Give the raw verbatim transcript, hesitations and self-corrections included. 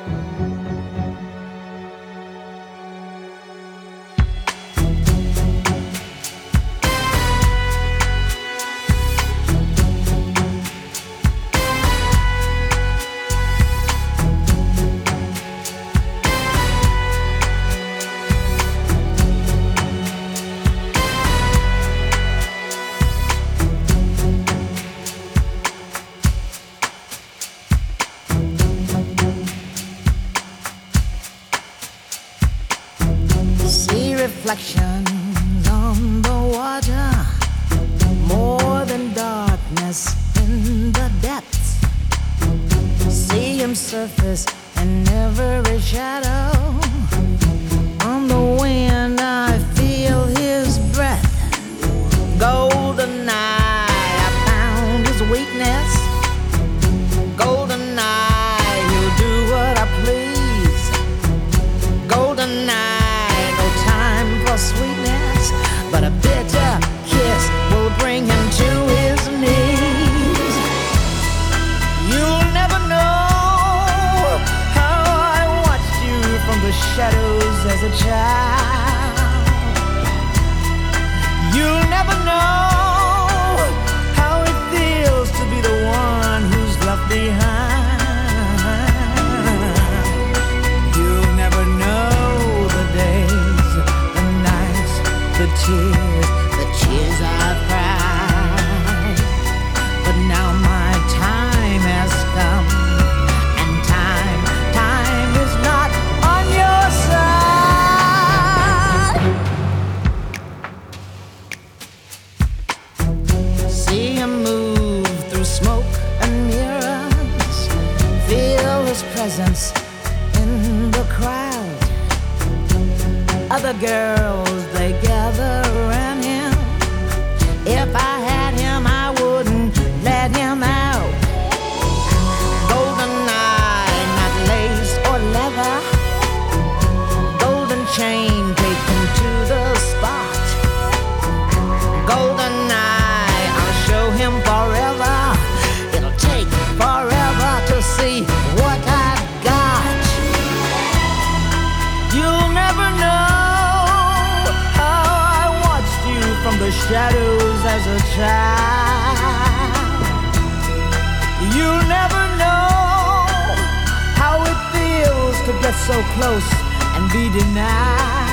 Reflections on the water, more than darkness in the depths. See him surface in every shadow. On the wind I feel his breath. Golden eye, I found his weakness. Golden eye, he'll do what I please. Golden eye, sweetness, but a bitter kiss will bring him to his knees. You'll never know how I watched you from the shadows as a child. You'll never know how it feels to be the one who's left behind. You'll never know the days, the tears, the tears I've cried. But now my time has come, and time, time is not on your side. See him move through smoke and mirrors, feel his presence in the crowd. Other girls, they gather around him. If I had him, I wouldn't let him out. Golden eye, not lace or leather. Golden chain, take him to the spot. Golden eye, I'll show him forever. It'll take forever to see what I've got. You'll never know from the shadows as a child. You'll never know how it feels to get so close and be denied.